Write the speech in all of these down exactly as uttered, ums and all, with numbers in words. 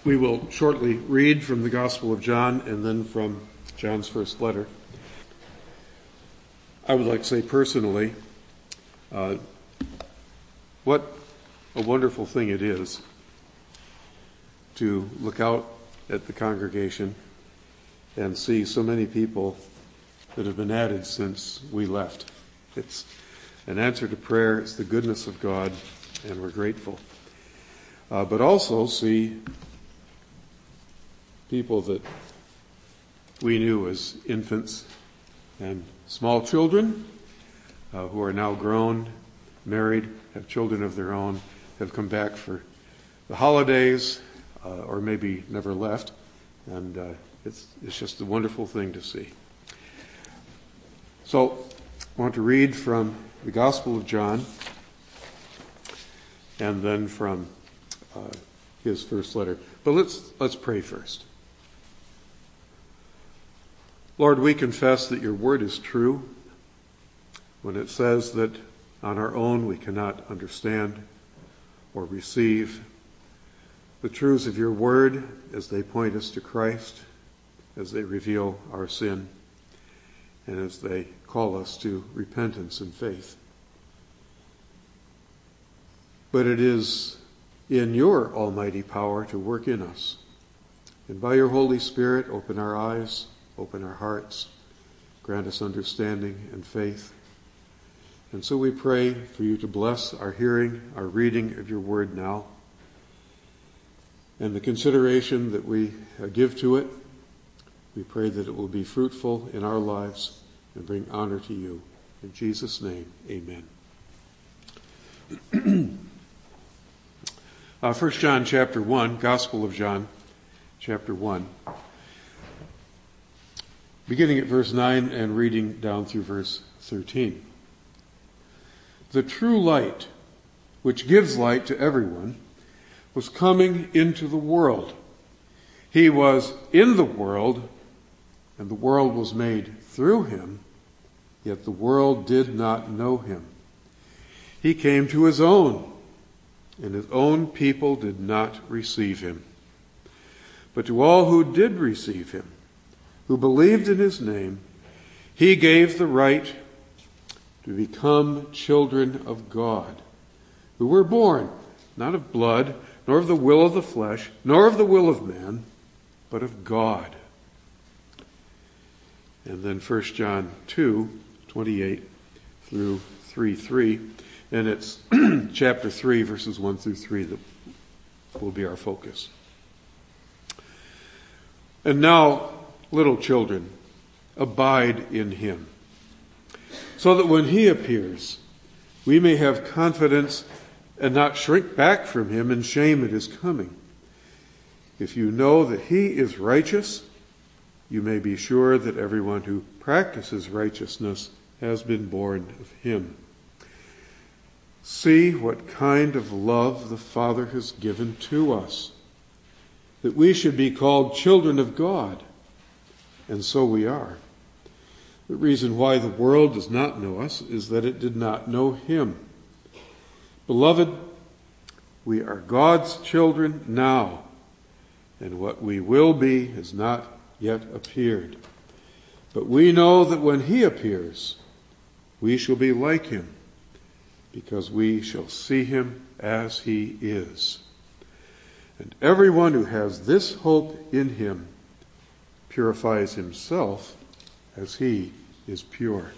We will shortly read from the Gospel of John and then from John's first letter. I would like to say personally, uh, what a wonderful thing it is to look out at the congregation and see so many people that have been added since we left. It's an answer to prayer, it's the goodness of God, and we're grateful. Uh, but also see people that we knew as infants and small children uh, who are now grown, married, have children of their own, have come back for the holidays uh, or maybe never left. And uh, it's, it's just a wonderful thing to see. So I want to read from the Gospel of John and then from uh, his first letter. But let's let's pray first. Lord, we confess that your word is true when it says that on our own we cannot understand or receive the truths of your word as they point us to Christ, as they reveal our sin, and as they call us to repentance and faith. But it is in your almighty power to work in us. And by your Holy Spirit, open our eyes, open our hearts, grant us understanding and faith. And so we pray for you to bless our hearing, our reading of your word now, and the consideration that we give to it. We pray that it will be fruitful in our lives and bring honor to you. In Jesus' name, amen. uh, First John chapter one, Gospel of John chapter one. Beginning at verse nine and reading down through verse thirteen. The true light, which gives light to everyone, was coming into the world. He was in the world, and the world was made through him, yet the world did not know him. He came to his own, and his own people did not receive him. But to all who did receive him, who believed in his name, he gave the right to become children of God, who were born not of blood, nor of the will of the flesh, nor of the will of man, but of God. And then First John two, twenty-eight through three three, and it's chapter three, verses one through three that will be our focus. And now, little children, abide in him, so that when he appears, we may have confidence and not shrink back from him in shame at his coming. If you know that he is righteous, you may be sure that everyone who practices righteousness has been born of him. See what kind of love the Father has given to us, that we should be called children of God. And so we are. The reason why the world does not know us is that it did not know him. Beloved, we are God's children now, and what we will be has not yet appeared. But we know that when he appears, we shall be like him, because we shall see him as he is. And everyone who has this hope in him purifies himself as he is pure.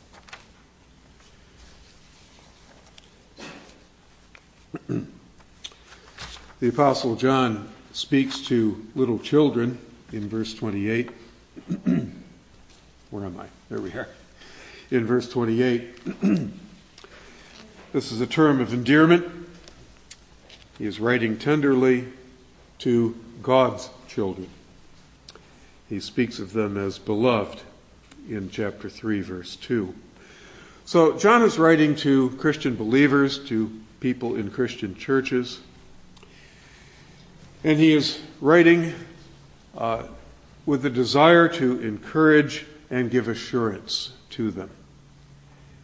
The Apostle John speaks to little children in verse twenty-eight. Where am I? There we are. In verse twenty-eight, this is a term of endearment. He is writing tenderly to God's children. He speaks of them as beloved in chapter three, verse two. So John is writing to Christian believers, to people in Christian churches. And he is writing uh, with the desire to encourage and give assurance to them.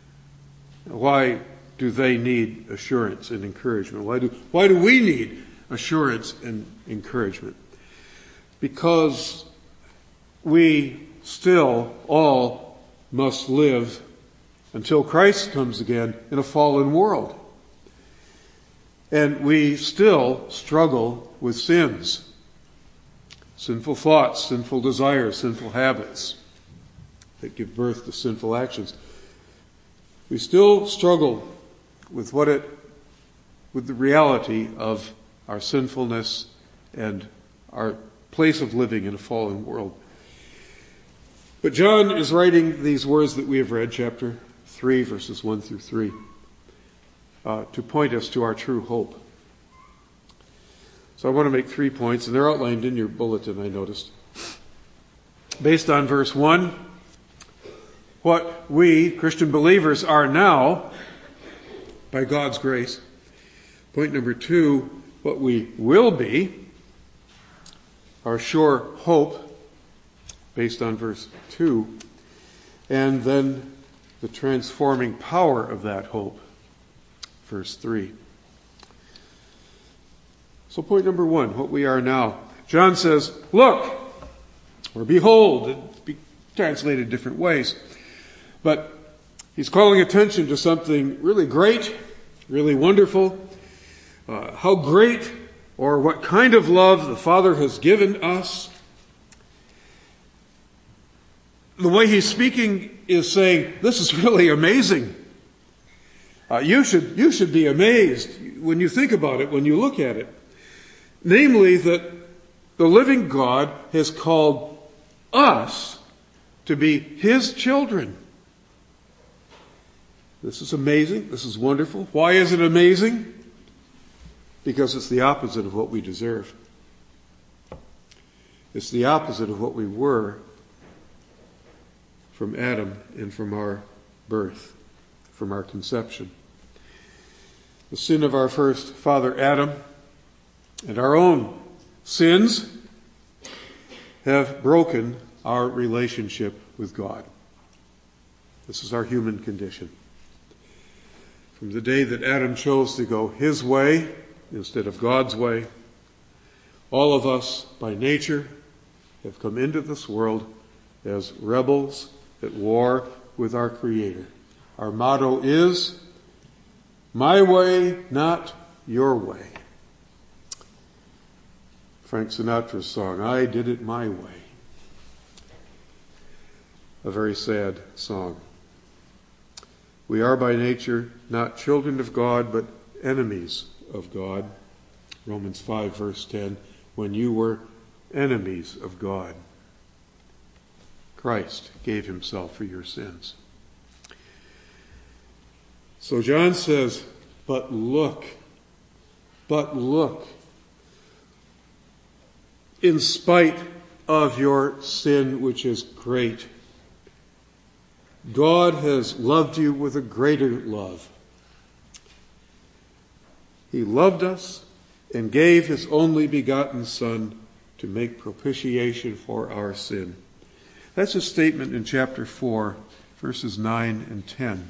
Why do they need assurance and encouragement? Why do, why do we need assurance and encouragement. Because we still all must live until Christ comes again in a fallen world. And we still struggle with sins. Sinful thoughts, sinful desires, sinful habits that give birth to sinful actions. We still struggle with what it, with the reality of our sinfulness and our place of living in a fallen world. But John is writing these words that we have read, chapter three, verses one through three, uh, to point us to our true hope. So I want to make three points, and they're outlined in your bulletin, I noticed. Based on verse one, what we, Christian believers, are now, by God's grace. Point number two, what we will be, our sure hope, based on verse two, and then the transforming power of that hope, verse three. So point number one, what we are now. John says, look, or behold, it be translated different ways. But he's calling attention to something really great, really wonderful. Uh, how great or what kind of love the Father has given us. The way he's speaking is saying, this is really amazing. Uh, you should, you should be amazed when you think about it, when you look at it. Namely, that the living God has called us to be his children. This is amazing. This is wonderful. Why is it amazing? Because it's the opposite of what we deserve. It's the opposite of what we were from Adam and from our birth, from our conception. The sin of our first father Adam and our own sins have broken our relationship with God. This is our human condition. From the day that Adam chose to go his way instead of God's way, all of us by nature have come into this world as rebels at war with our Creator. Our motto is, my way, not your way. Frank Sinatra's song, I Did It My Way. A very sad song. We are by nature not children of God, but enemies of God. Romans five, verse ten, when you were enemies of God, Christ gave himself for your sins. So John says, but look, but look, in spite of your sin, which is great, God has loved you with a greater love. He loved us and gave his only begotten Son to make propitiation for our sin. That's a statement in chapter four, verses nine and ten.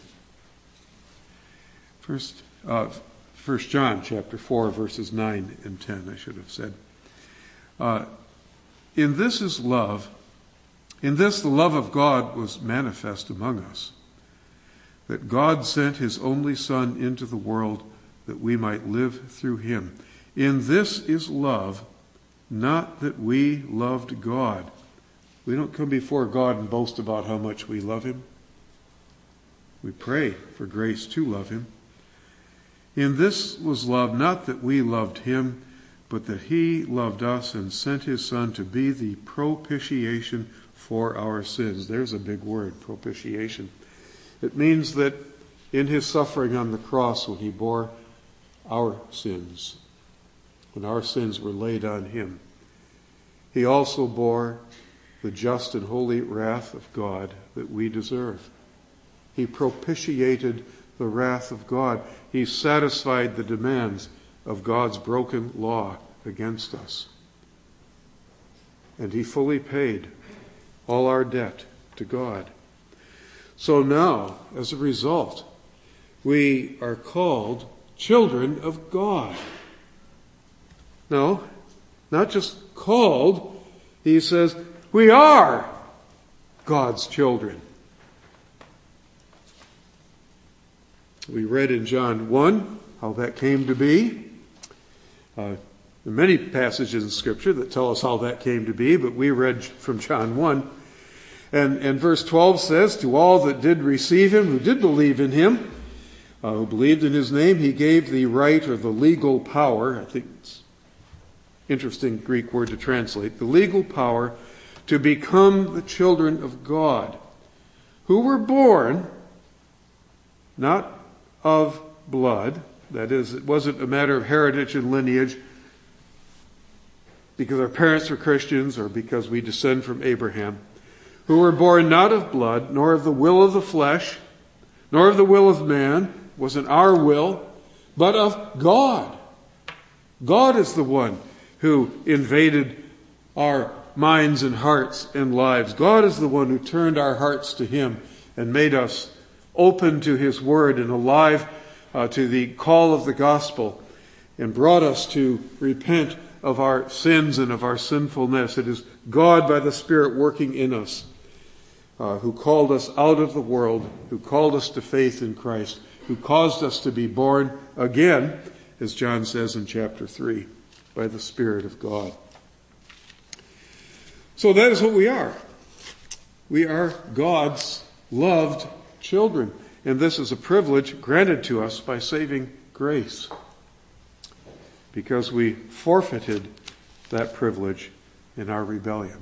First, uh, First John chapter four, verses nine and ten, I should have said. Uh, in this is love. In this the love of God was manifest among us, that God sent his only Son into the world that we might live through him. In this is love, not that we loved God. We don't come before God and boast about how much we love him. We pray for grace to love him. In this was love, not that we loved him, but that he loved us and sent his Son to be the propitiation for our sins. There's a big word, propitiation. It means that in his suffering on the cross, when he bore our sins, when our sins were laid on him, he also bore the just and holy wrath of God that we deserve. He propitiated the wrath of God. He satisfied the demands of God's broken law against us. And he fully paid all our debt to God. So now, as a result, we are called children of God. No, not just called. He says, we are God's children. We read in John one how that came to be. Uh, there are many passages in Scripture that tell us how that came to be, but we read from John one. And, and verse twelve says, to all that did receive him, who did believe in him, uh, who believed in his name, he gave the right or the legal power, I think it's an interesting Greek word to translate, the legal power to become the children of God, who were born not of blood, that is, it wasn't a matter of heritage and lineage, because our parents were Christians or because we descend from Abraham, who were born not of blood, nor of the will of the flesh, nor of the will of man, wasn't our will, but of God. God is the one who invaded our minds and hearts and lives. God is the one who turned our hearts to him and made us open to his word and alive uh, to the call of the gospel and brought us to repent of our sins and of our sinfulness. It is God by the Spirit working in us, uh, who called us out of the world, who called us to faith in Christ, who caused us to be born again, as John says in chapter three, by the Spirit of God. So that is what we are. We are God's loved children. And this is a privilege granted to us by saving grace, because we forfeited that privilege in our rebellion.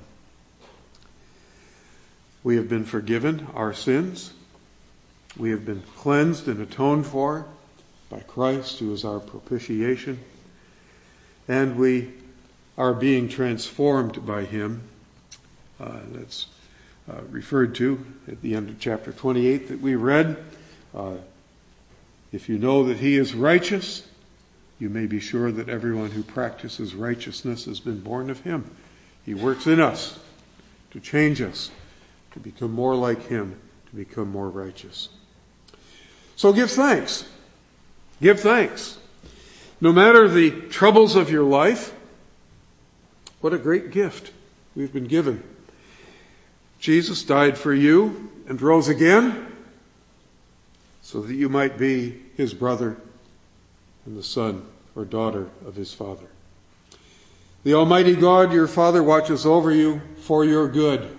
We have been forgiven our sins. We have been cleansed and atoned for by Christ, who is our propitiation. And we are being transformed by him. Uh, that's uh, referred to at the end of chapter twenty-eight that we read. Uh, if you know that he is righteous, you may be sure that everyone who practices righteousness has been born of him. He works in us to change us, to become more like him, to become more righteous. So give thanks. Give thanks. No matter the troubles of your life, what a great gift we've been given. Jesus died for you and rose again so that you might be his brother and the son or daughter of his Father. The Almighty God, your Father, watches over you for your good.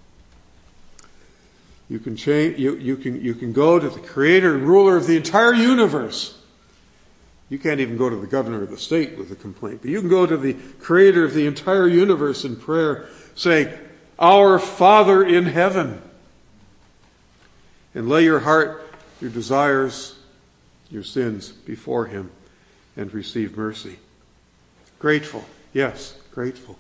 You can change, you, you can, you can go to the creator and ruler of the entire universe. You can't even go to the governor of the state with a complaint, but you can go to the creator of the entire universe in prayer, saying, Our Father in heaven, and lay your heart, your desires, your sins before him and receive mercy. Grateful. Yes, grateful.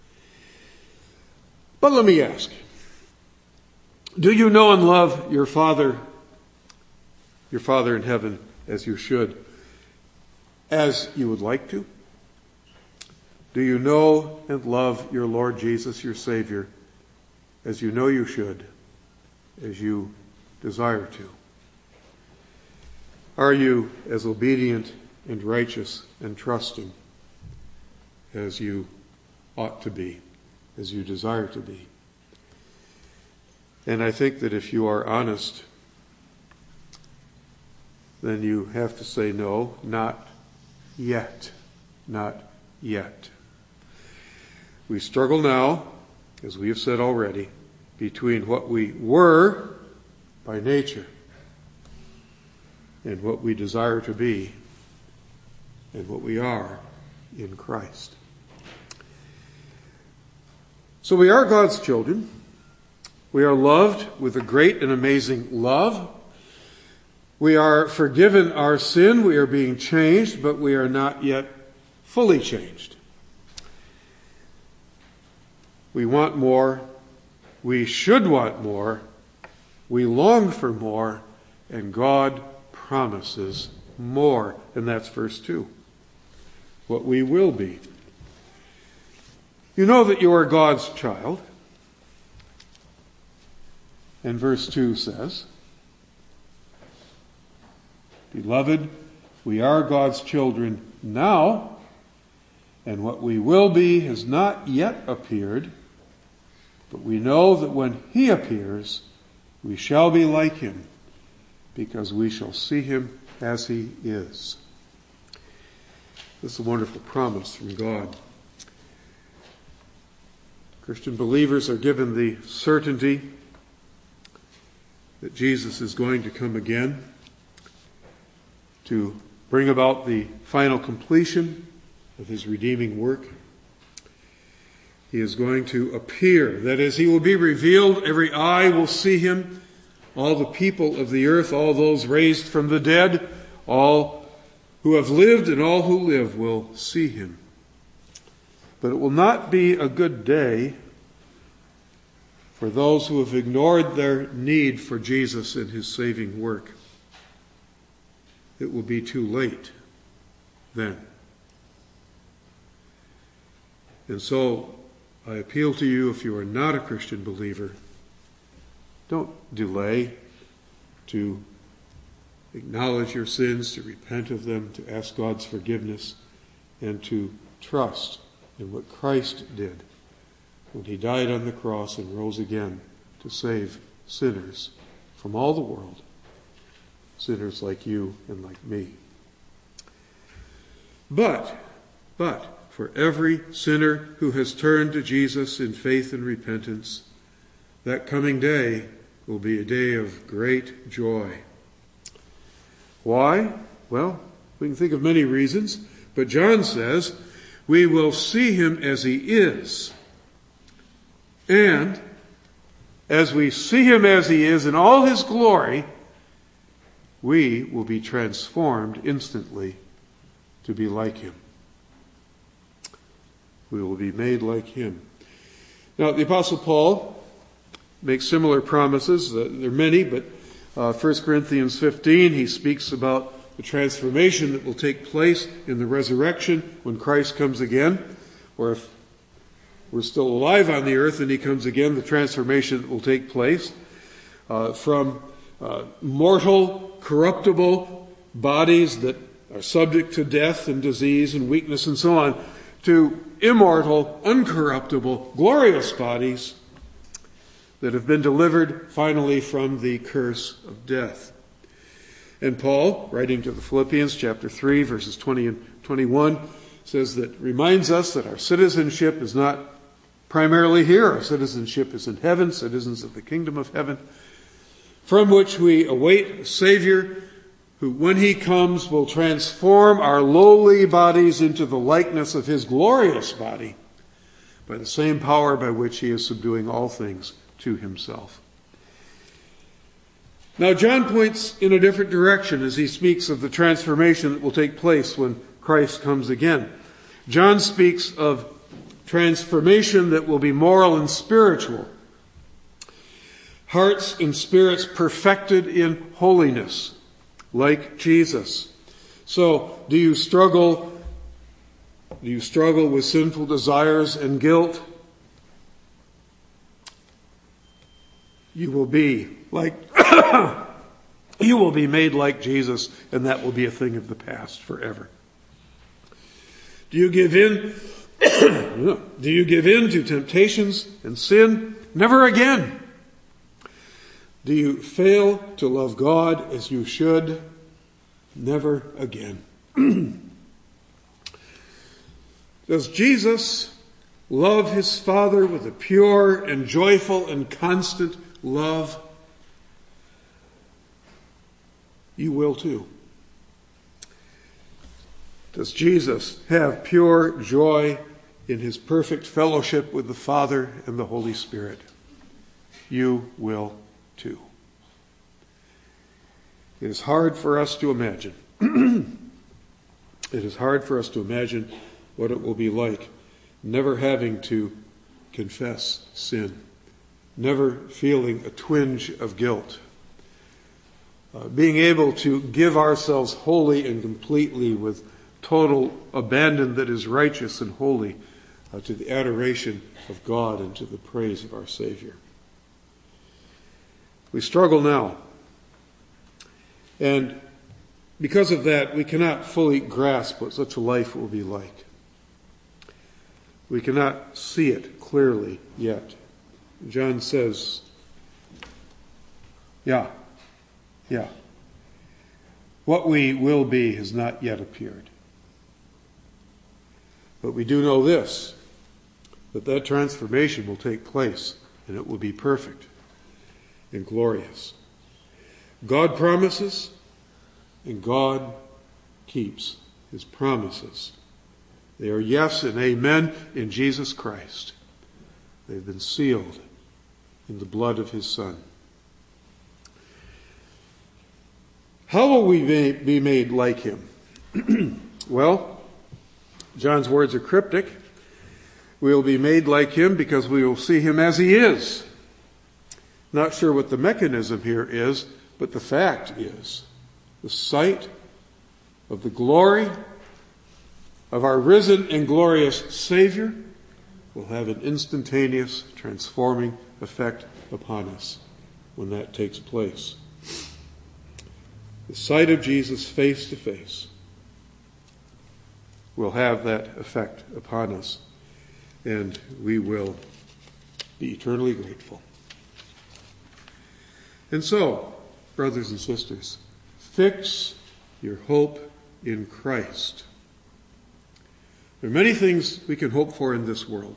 But let me ask, do you know and love your Father, your Father in heaven, as you should, as you would like to? Do you know and love your Lord Jesus, your Savior, as you know you should, as you desire to? Are you as obedient and righteous and trusting as you ought to be, as you desire to be? And I think that if you are honest, then you have to say no, not yet, not yet. We struggle now, as we have said already, between what we were by nature and what we desire to be and what we are in Christ. So we are God's children. We are loved with a great and amazing love. We are forgiven our sin. We are being changed, but we are not yet fully changed. We want more. We should want more. We long for more. And God promises more. And that's verse two. What we will be. You know that you are God's child. And verse two says, Beloved, we are God's children now, And what we will be has not yet appeared, but we know that when he appears, we shall be like him, because we shall see him as he is. This is a wonderful promise from God. Christian believers are given the certainty that Jesus is going to come again to bring about the final completion of his redeeming work. He is going to appear. That is, he will be revealed. Every eye will see him. All the people of the earth, all those raised from the dead, all who have lived and all who live will see him. But it will not be a good day for those who have ignored their need for Jesus and his saving work. It will be too late then. And so, I appeal to you, if you are not a Christian believer, don't delay to acknowledge your sins, to repent of them, to ask God's forgiveness, and to trust in what Christ did when he died on the cross and rose again to save sinners from all the world, sinners like you and like me. But, but, for every sinner who has turned to Jesus in faith and repentance, that coming day will be a day of great joy. Why? Well, we can think of many reasons, but John says we will see him as he is. And as we see him as he is in all his glory, we will be transformed instantly to be like him. We will be made like him. Now, the Apostle Paul makes similar promises. Uh, there are many, but uh, First Corinthians fifteen, he speaks about the transformation that will take place in the resurrection when Christ comes again. Or if we're still alive on the earth and he comes again, the transformation that will take place uh, from uh, mortal, corruptible bodies that are subject to death and disease and weakness and so on, to immortal, uncorruptible, glorious bodies that have been delivered finally from the curse of death. And Paul, writing to the Philippians, chapter three, verses twenty and twenty-one, says that reminds us that our citizenship is not primarily here. Our citizenship is in heaven, citizens of the kingdom of heaven, from which we await a Savior who, when he comes, will transform our lowly bodies into the likeness of his glorious body by the same power by which he is subduing all things to himself. Now, John points in a different direction as he speaks of the transformation that will take place when Christ comes again. John speaks of transformation that will be moral and spiritual. Hearts and spirits perfected in holiness, like Jesus. So, do you struggle? Do you struggle with sinful desires and guilt? You will be like, you will be made like Jesus, and that will be a thing of the past forever. Do you give in? Do you give in to temptations and sin? Never again. Do you fail to love God as you should? Never again. Does Jesus love his Father with a pure and joyful and constant love? You will too. Does Jesus have pure joy in his perfect fellowship with the Father and the Holy Spirit? You will too. It is hard for us to imagine. It is hard for us to imagine what it will be like never having to confess sin, never feeling a twinge of guilt, uh, being able to give ourselves wholly and completely with total abandon that is righteous and holy uh, to the adoration of God and to the praise of our Savior. We struggle now. And because of that, we cannot fully grasp what such a life will be like. We cannot see it clearly yet. John says, yeah, yeah. What we will be has not yet appeared. But we do know this, that that transformation will take place, and it will be perfect and glorious. God promises, and God keeps his promises. They are yes and amen in Jesus Christ. They've been sealed in the blood of his Son. How will we be made like him? Well, John's words are cryptic. We will be made like him because we will see him as he is. Not sure what the mechanism here is, but the fact is the sight of the glory of our risen and glorious Savior will have an instantaneous, transforming effect upon us when that takes place. The sight of Jesus face to face will have that effect upon us, and we will be eternally grateful. And so, brothers and sisters, fix your hope in Christ. There are many things we can hope for in this world.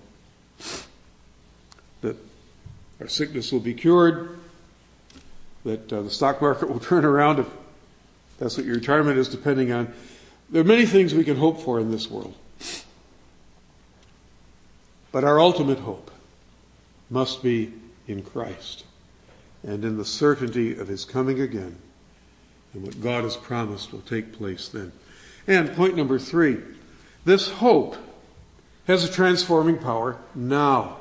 That our sickness will be cured, that uh, the stock market will turn around if that's what your retirement is depending on. There are many things we can hope for in this world. But our ultimate hope must be in Christ and in the certainty of his coming again, and what God has promised will take place then. And point number three, this hope has a transforming power now.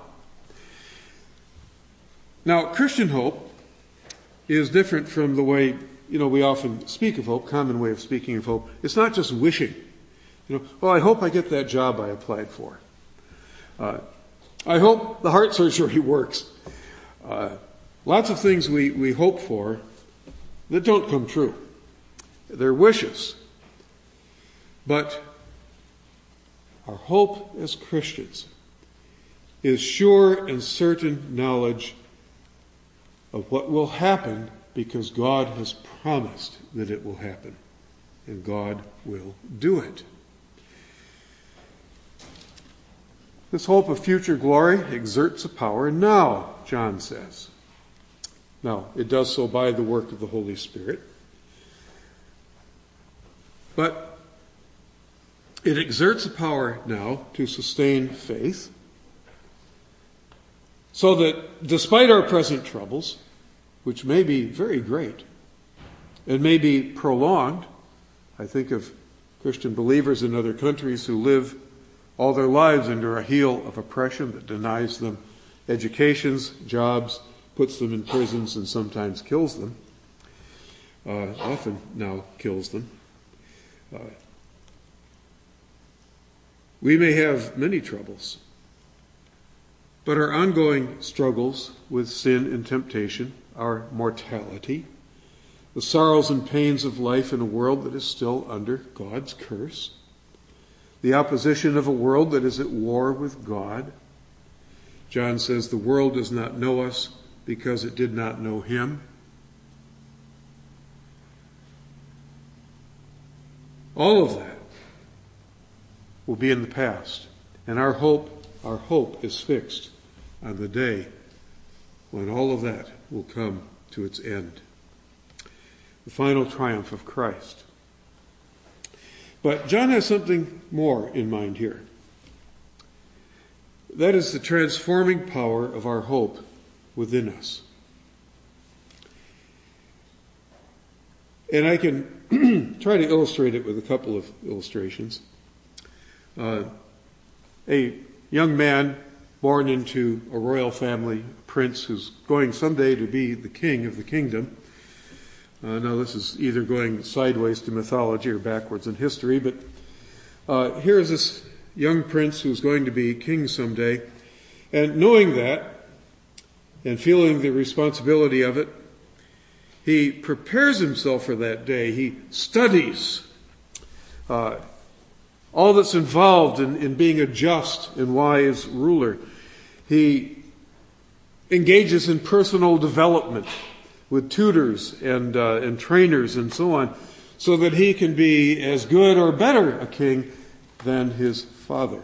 Now, Christian hope is different from the way, you know, we often speak of hope, common way of speaking of hope. It's not just wishing. You know, well, I hope I get that job I applied for. Uh, I hope the heart surgery works. Uh, lots of things we, we hope for that don't come true. They're wishes. But our hope as Christians is sure and certain knowledge of what will happen because God has promised that it will happen. And God will do it. This hope of future glory exerts a power now, John says. Now, it does so by the work of the Holy Spirit. But it exerts a power now to sustain faith, so that despite our present troubles, which may be very great and may be prolonged, I think of Christian believers in other countries who live all their lives under a heel of oppression that denies them educations, jobs, puts them in prisons, and sometimes kills them. Uh, often now kills them. Uh, we may have many troubles, but our ongoing struggles with sin and temptation, our mortality, the sorrows and pains of life in a world that is still under God's curse, the opposition of a world that is at war with God. John says the world does not know us because it did not know him. All of that will be in the past. And our hope, our hope is fixed on the day when all of that will come to its end. The final triumph of Christ. But John has something more in mind here. That is the transforming power of our hope within us. And I can try to illustrate it with a couple of illustrations. Uh, a young man born into a royal family, a prince who's going someday to be the king of the kingdom. Uh, now this is either going sideways to mythology or backwards in history, but uh, here is this young prince who's going to be king someday, and knowing that and feeling the responsibility of it, he prepares himself for that day. He studies uh, all that's involved in, in being a just and wise ruler. He engages in personal development with tutors and uh, and trainers and so on, so that he can be as good or better a king than his father.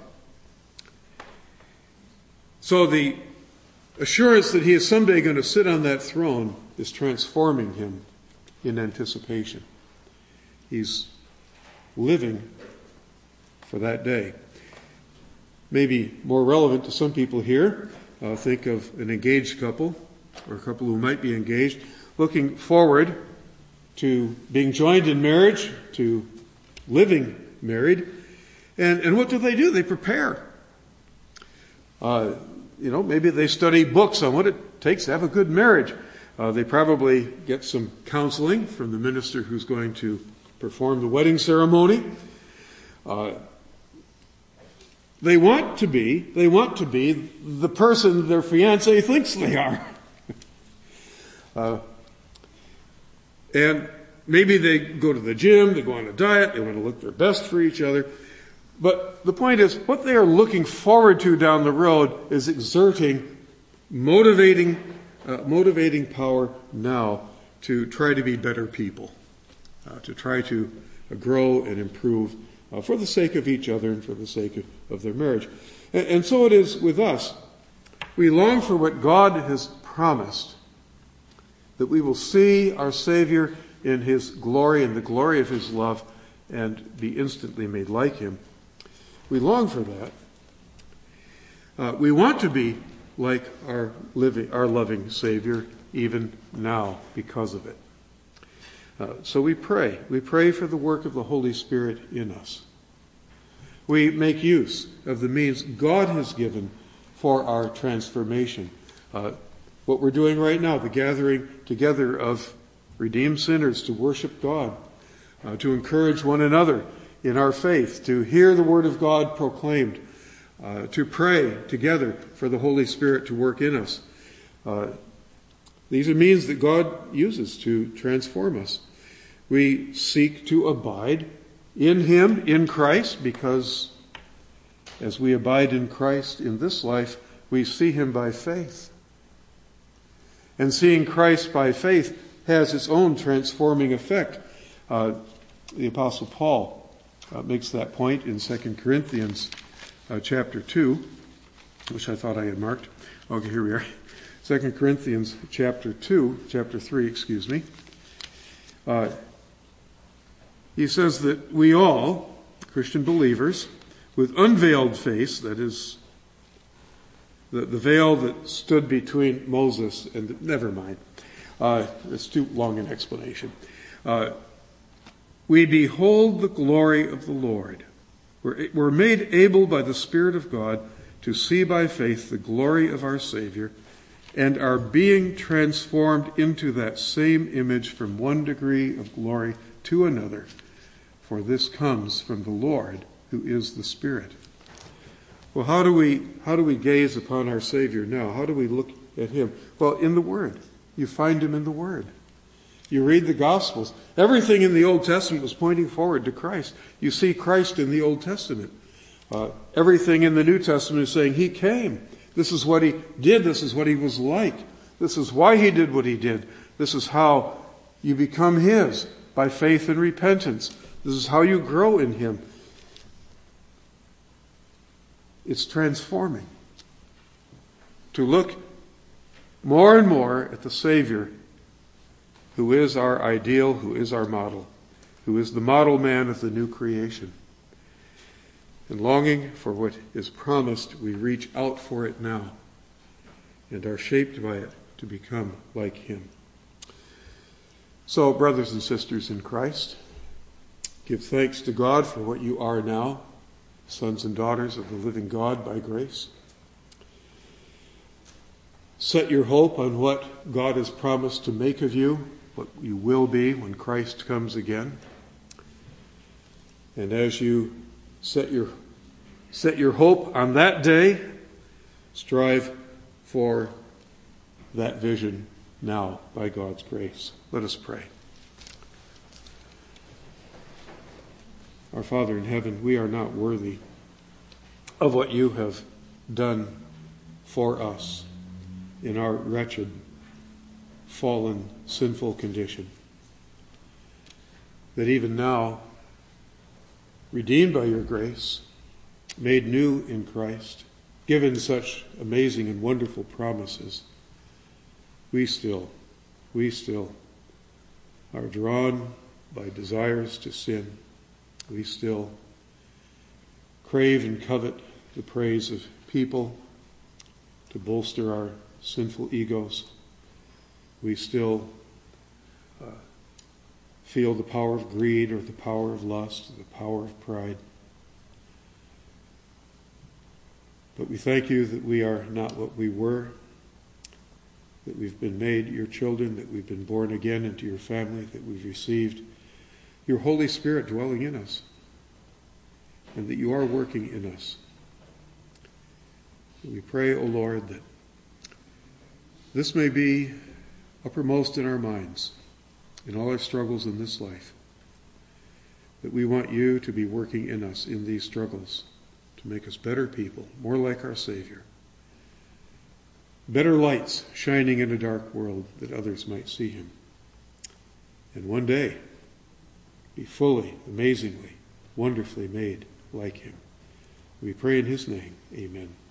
So the assurance that he is someday going to sit on that throne is transforming him in anticipation. He's living for that day. Maybe more relevant to some people here, uh, think of an engaged couple, or a couple who might be engaged, looking forward to being joined in marriage, to living married. And, and what do they do? They prepare. Uh, you know, maybe they study books on what it takes to have a good marriage. Uh, they probably get some counseling from the minister who's going to perform the wedding ceremony. Uh, they want to be, they want to be the person their fiancé thinks they are. uh, and maybe they go to the gym, they go on a diet, they want to look their best for each other. But the point is, what they are looking forward to down the road is exerting motivating, uh, motivating power now to try to be better people, uh, to try to uh, grow and improve uh, for the sake of each other and for the sake of, of their marriage. And, and so it is with us. We long for what God has promised, that we will see our Savior in his glory and the glory of his love and be instantly made like him. We long for that. Uh, we want to be like our living, our loving Savior even now because of it. Uh, so we pray. We pray for the work of the Holy Spirit in us. We make use of the means God has given for our transformation. Uh, what we're doing right now, the gathering together of redeemed sinners to worship God, uh, to encourage one another in our faith, to hear the Word of God proclaimed, uh, to pray together for the Holy Spirit to work in us. Uh, these are means that God uses to transform us. We seek to abide in Him, in Christ, because as we abide in Christ in this life, we see Him by faith. And seeing Christ by faith has its own transforming effect. Uh, the Apostle Paul Uh, makes that point in Second Corinthians uh, chapter two, which I thought I had marked. Okay, here we are. Second Corinthians chapter two, chapter three, excuse me. Uh, he says that we all, Christian believers, with unveiled face, that is, the, the veil that stood between Moses and, never mind, uh, it's too long an explanation. Uh, We behold the glory of the Lord. We're, we're made able by the Spirit of God to see by faith the glory of our Savior and are being transformed into that same image from one degree of glory to another. For this comes from the Lord, who is the Spirit. Well, how do we, how do we gaze upon our Savior now? How do we look at Him? Well, in the Word. You find Him in the Word. You read the Gospels. Everything in the Old Testament was pointing forward to Christ. You see Christ in the Old Testament. Uh, everything in the New Testament is saying He came. This is what He did. This is what He was like. This is why He did what He did. This is how you become His, by faith and repentance. This is how you grow in Him. It's transforming. To look more and more at the Savior, who is our ideal, who is our model, who is the model man of the new creation. And longing for what is promised, we reach out for it now and are shaped by it to become like Him. So, brothers and sisters in Christ, give thanks to God for what you are now, sons and daughters of the living God by grace. Set your hope on what God has promised to make of you, what you will be when Christ comes again. And as you set your set your hope on that day, strive for that vision now by God's grace. Let us pray. Our Father in heaven, we are not worthy of what you have done for us in our wretched, fallen, sinful condition. That even now, redeemed by your grace, made new in Christ, given such amazing and wonderful promises, we still, we still are drawn by desires to sin. We still crave and covet the praise of people to bolster our sinful egos. We still uh, feel the power of greed or the power of lust, the power of pride. But we thank you that we are not what we were, that we've been made your children, that we've been born again into your family, that we've received your Holy Spirit dwelling in us, and that you are working in us. We pray, O Lord, that this may be uppermost in our minds in all our struggles in this life, that we want you to be working in us in these struggles to make us better people, more like our Savior, better lights shining in a dark world that others might see him, and one day be fully, amazingly, wonderfully made like him. We pray in his name. Amen.